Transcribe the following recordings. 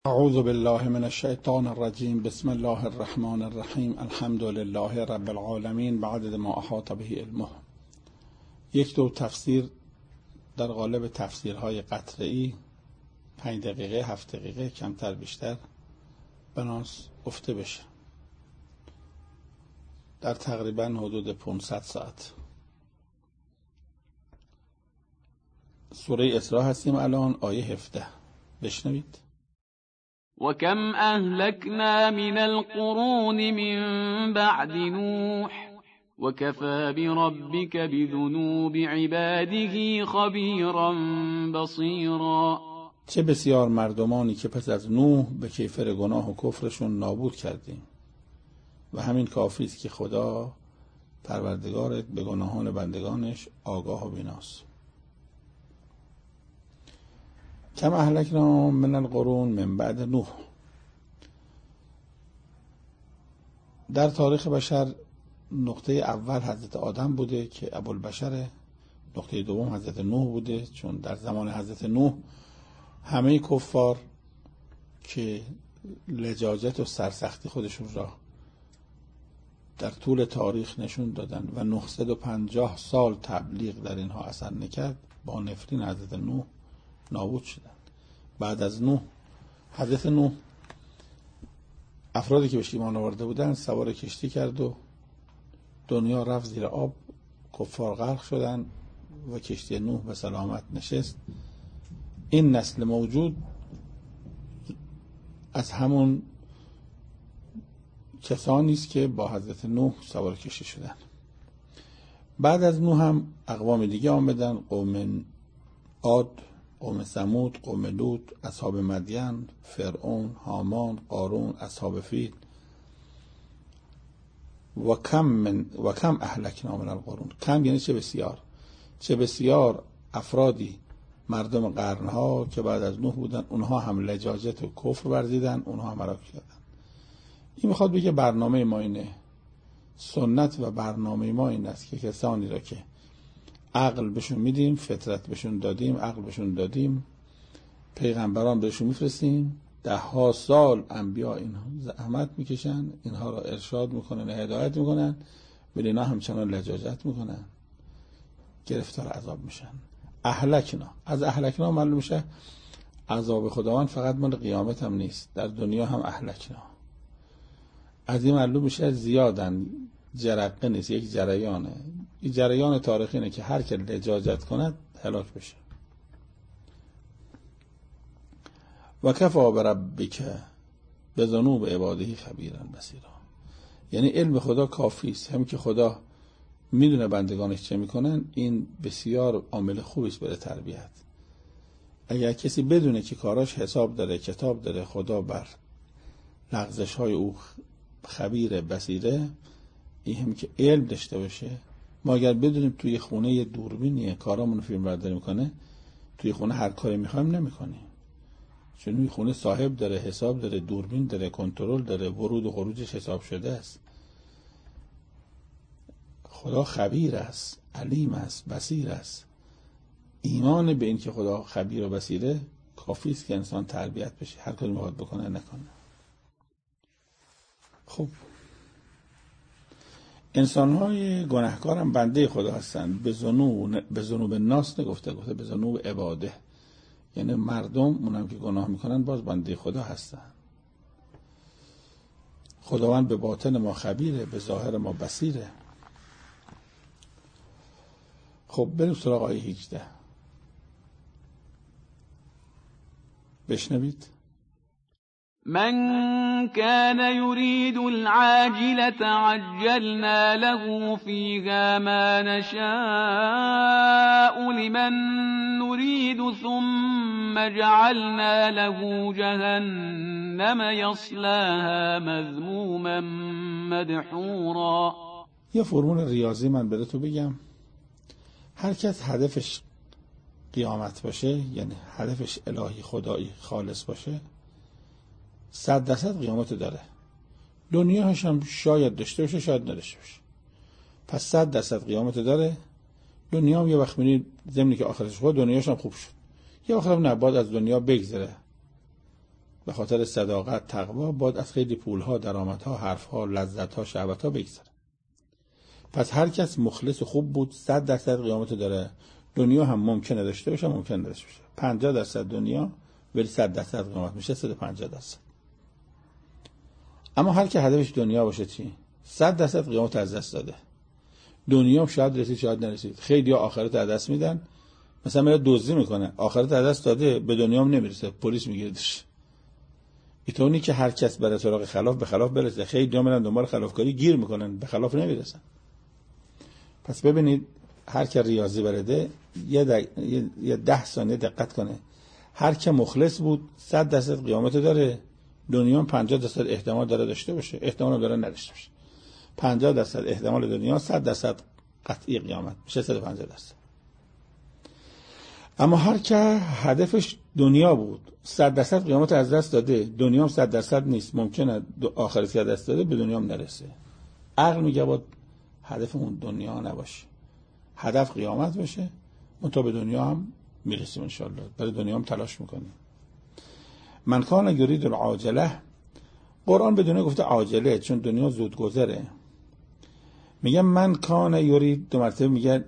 اعوذ بالله من الشیطان الرجیم. بسم الله الرحمن الرحیم. الحمد لله رب العالمین بعدد ما احاط به علمه. یک دو تفسیر در قالب تفسیرهای قطعی 5 دقیقه 7 دقیقه کمتر بیشتر بناس گفته بشه در تقریبا حدود 500 ساعت. سوره اسراء هستیم الان، آیه 17. بشنوید. وكم أهلكنا من القرون من بعد نوح وكفى بربك بذنوب عباده خبيرا بصيرا. چه بسیار مردمانی که پس از نوح به کیفر گناه و کفرشون نابود کردیم و همین کافی است که خدا پروردگارت به گناهان بندگانش آگاه و بیناست. کم اهلکنا من القرون من بعد نوح. در تاریخ بشر نقطه اول حضرت آدم بوده که ابوالبشر، نقطه دوم حضرت نوح بوده، چون در زمان حضرت نوح همه کفار که لجاجت و سرسختی خودشون را در طول تاریخ نشون دادن و 950 سال تبلیغ در اینها اثر نکرد، با نفرین حضرت نوح نابود شدن. بعد از نوح، حضرت نوح افرادی که بهش ایمان آورده بودن سوار کشتی کرد و دنیا رفت زیر آب، کفار غرق شدن و کشتی نوح به سلامت نشست. این نسل موجود از همون کسانی است که با حضرت نوح سوار کشتی شدن. بعد از نوح هم اقوام دیگه آمدن، قوم عاد، قوم ثمود، قوم لوط، اصحاب مدین، فرعون، هامان، قارون، اصحاب فیل. و کم اهلکنا من القرون. کم یعنی چه بسیار افرادی، مردم قرنها که بعد از نوح بودن، اونها هم لجاجت و کفر ورزیدن، اونها هم هلاک شدن. این میخواد بگه برنامه ما اینه، سنت و برنامه ما این است که کسانی را که عقل بهشون میدیم، فطرت بهشون دادیم، عقل بهشون دادیم، پیغمبران بهشون میفرستیم، 10 سال انبیا این زحمت میکشن، اینها را ارشاد میکنن، هدایت میکنن، ولی اینا همچنان لجاجت میکنن، گرفتار عذاب میشن. اهلکنا، از اهلکنا معلوم میشه عذاب خداوند فقط مال قیامت هم نیست، در دنیا هم اهلکنا. از این معلوم میشه زیادن، جرقه نیست، یک جریانه. این جریان تاریخی اینه که هر که لجاجت کند هلاک بشه. و کفی بربک بذنوب عباده خبیرا بصیرا. یعنی علم خدا کافی است، هم که خدا میدونه بندگانش چه میکنن، این بسیار عامل خوبی است برای تربیت. اگر کسی بدونه که کاراش حساب داره، کتاب داره، خدا بر لغزش های او خبیر بصیره، این هم که علم داشته باشه. ما اگر بدونیم توی خونه یه دوربینیه کارامونو فیلم برداری میکنه، توی خونه هر کاری میخوایم نمیکنیم، چون توی خونه صاحب داره، حساب داره، دوربین داره، کنترل داره، ورود و خروجش حساب شده است. خدا خبیر است، علیم است، بصیر است. ایمان به این که خدا خبیر و بصیره کافی است که انسان تربیت بشه، هر کاری میخواد بکنه نکنه. خب انسان‌های گناهکار هم بنده خدا هستند. به ذنوب الناس نگفته، گفته به ذنوب عباده، یعنی مردم اونم که گناه میکنن باز بنده خدا هستن. خداوند به باطن ما خبیره، به ظاهر ما بصیره. خب بریم سراغ آیه 18. بشنوید. من كان يريد العاجلة عجلنا له فيها ما نشاء لمن نريد ثم جعلنا له جهنم يصلاها مذموما مدحورا. یه فرمول ریاضی من براتون بگم. هر کس هدفش قیامت باشه، یعنی هدفش الهی خدایی خالص باشه، 100% قیامت داره. دنیاش هم شاید داشته باشه، شاید نداشته باشه، پس 100% قیامت داره. دنیا هم یه وقت می‌بینید ضمنی که آخرش خود دنیاش هم خوب شد، یه وقت هم نه، باید از دنیا بگذره. به خاطر صداقت، تقوا باید از خیلی پولها، درآمدها، حرفها، لذتها، شهوتها بگذره. پس هر کس مخلص خوب بود 100% قیامت داره. دنیا هم ممکنه داشته باشه، ممکنه نداشته باشه. 50% دنیا ولی 100% قیامت میشه 150%. اما هر که هدفش دنیا باشه چی؟ 100% قیامت از دست داده. دنیا شاید رسید شاید نرسید. خیلی ها آخرت از دست میدن، مثلا میره دزدی میکنه، آخرت از دست داده، به دنیا هم نمیرسه، پلیس میگیردش. اینطوری که هر کس بره سراغ خلاف به خلاف برسه. خیلی ها میرن دنبال خلافکاری، گیر میکنن، به خلاف نمیرسن. پس ببینید هر که ریاضی برده یه 10 ثانیه دقت کنه. هر که مخلص بود 100% قیامت داره. دنیا هم 50% احتمال داره داشته باشه، احتمال داره نداشته باشه. 50% احتمال دنیا، 100% قطعی قیامت میشه 150%. اما هر که هدفش دنیا بود 100% قیامت از دست داده. دنیا هم 100% نیست، ممکنه آخرت از دست داده، به دنیا هم نرسه. عقل میگه باید هدفمون دنیا نباشه، هدف قیامت باشه. اون تا به دنیا هم میرسیم انشالله، برای دنیا هم تلاش میکنیم. من کان یرید العاجله، قرآن به دنیا گفته عاجله چون دنیا زود گذره. میگه من کان یرید، 2 مرتبه میگه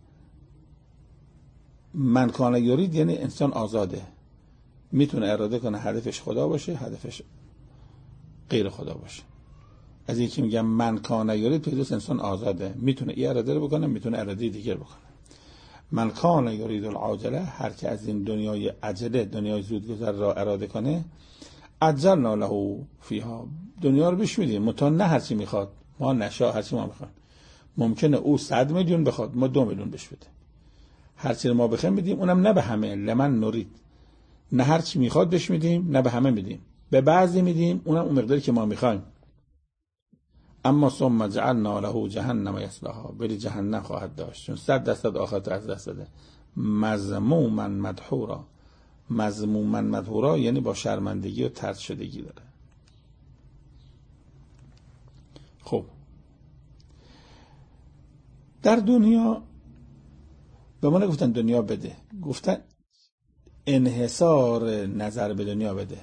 من کان یرید، یعنی انسان آزاده، میتونه اراده کنه هدفش خدا باشه، هدفش غیر خدا باشه. از یکی میگم من کان یرید، پیداست انسان آزاده، میتونه این اراده رو بکنه، میتونه اراده دیگر بکنه. من کان یرید العاجله، هر که از این دنیای عجله، دنیای زودگذر را اراده کنه، عجلنا له فیها، دنیا رو بهش میدیم، متأ نه هر چی میخواد، ما نشا هر چی ما میخواد. ممکنه او 100 میلیون بخواد، ما 2 میلیون بهش بده. هر چی ما بخوایم میدیم، اونم نه به همه، لمن نرید، نه هر چی میخواد بهش میدیم، نه به همه میدیم، به بعضی میدیم، اونم اون مقداری که ما میخوایم. اما ثم جعلنا له جهنم یصلاها، ولی جهنم خواهد داشت، چون 100% آخرت از دست داده. مذموما مدحورا، مذموما مدحورا یعنی با شرمندگی و طرد شدگی داره. خب در دنیا به ما نگفتن دنیا بده، گفتن انحصار نظر به دنیا بده.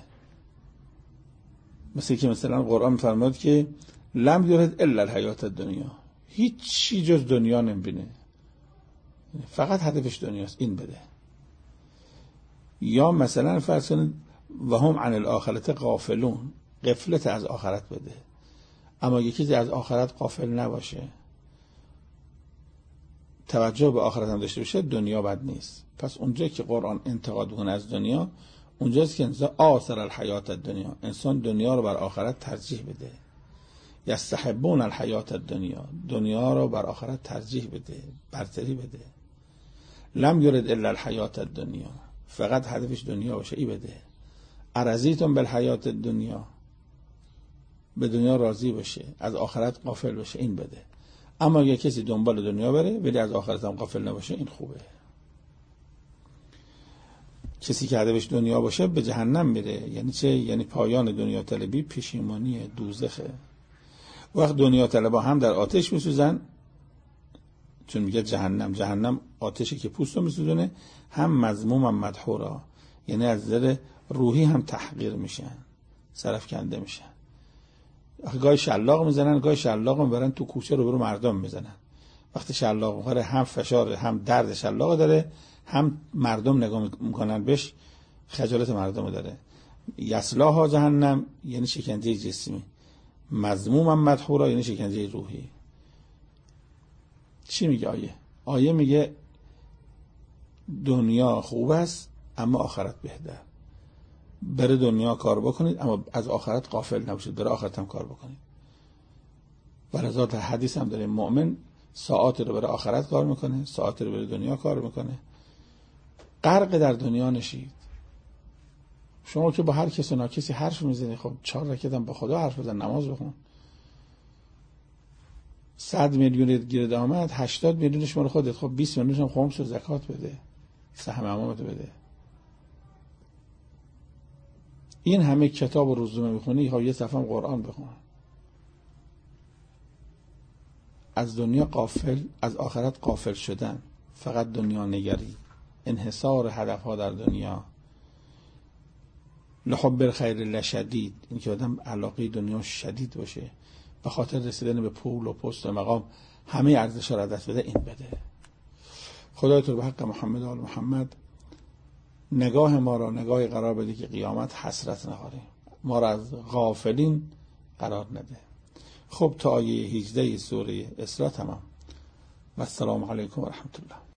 مثلا قرآن می‌فرماید که لم یرد الا الحیات الدنیا، هیچ چی جز دنیا نمیبینه، فقط هدفش دنیاست، این بده. یا مثلا فرض کنید و هم عن الاخرة غافلون، غفلت از آخرت بده. اما یکی از آخرت غافل نباشه، توجه به آخرت هم داشته باشه، دنیا بد نیست. پس اونجا که قرآن انتقاد کنه از دنیا، اونجاست که انسان آثر الحیات الدنیا، انسان دنیا رو بر آخرت ترجیح بده. یستحبون الحیات الدنیا، دنیا رو بر آخرت ترجیح بده، برتری بده. لم یرد الا الحیات الدنیا، فقط هدفش دنیا باشه، ای بده. ارضیتم بالحیات الدنیا، به دنیا راضی باشه، از آخرت غافل باشه، این بده. اما اگه کسی دنبال دنیا بره ولی از آخرت هم غافل نباشه، این خوبه. کسی که هدفش دنیا باشه به جهنم میره. یعنی چه؟ یعنی پایان دنیا طلبی پشیمانی دوزخه. وقت دنیا طلبا هم در آتش میسوزن، چون میگه جهنم آتشی که پوستو میسوزونه، هم مذموم هم مدحورا، یعنی از نظر روحی هم تحقیر میشن، سرف کنده میشن. گاهی شلاق میزنن، گاهی شلاق میبرن تو کوچه رو برو مردم میزنن. وقتی شلاق میخوره هم فشار هم درد شلاق داره، هم مردم نگاه میکنن بهش، خجالت مردم داره. یصلاها جهنم یعنی شکنجه جسمی، مذموما مدحورا یعنی شکنجه روحی. چی میگه آیه میگه دنیا خوب است اما آخرت بهتر. بره دنیا کار بکنید اما از آخرت غافل نباشید، بره آخرت هم کار بکنید. ولذا در حدیث هم داریم مؤمن ساعات رو بره آخرت کار میکنه، ساعات رو بره دنیا کار میکنه. غرق در دنیا نشید. شما که با هر کسی و ناکسی حرف میزنی، خب 4 رکعت هم با خدا حرف بزن، نماز بخون. 100 میلیون گیرد آمد، 80 میلیونش مال خودت، خب 20 میلیونش هم خمس و زکات بده، سهم امامت بده. این همه کتاب و روزنامه میخونی، ها یه صفحه قرآن بخون. از دنیا غافل، از آخرت غافل شدن، فقط دنیا نگری، انحصار هدفها در دنیا. لحب الخیر لشدید، این که آدم علاقه دنیا شدید باشه، به خاطر رسیدن به پول و پست و مقام همه ارزش‌ها را دست بده، این بده. خدای تو به حق محمد و آل محمد نگاه ما را نگاه قرار بده که قیامت حسرت نخوریم، ما را از غافلین قرار نده. خب تا آیه 18 سوره اسراء تمام. و السلام علیکم و رحمت الله.